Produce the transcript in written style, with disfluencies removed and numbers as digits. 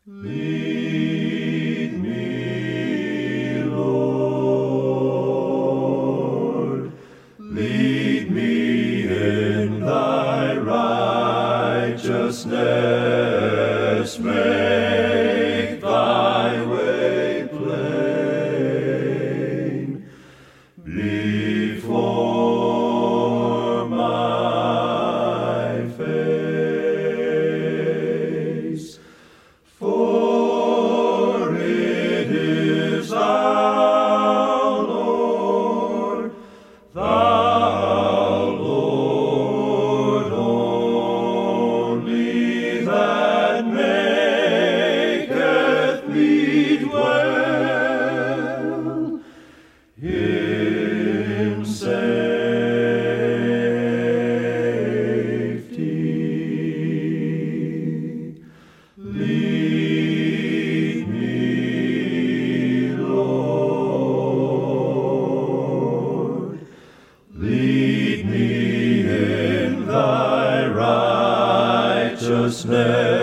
Lead me, Lord, lead me in thy righteousness, make thy way plain before my face. For it is thou, Lord, only that maketh me dwell in safety. Lead me, Lord, lead me in thy righteousness.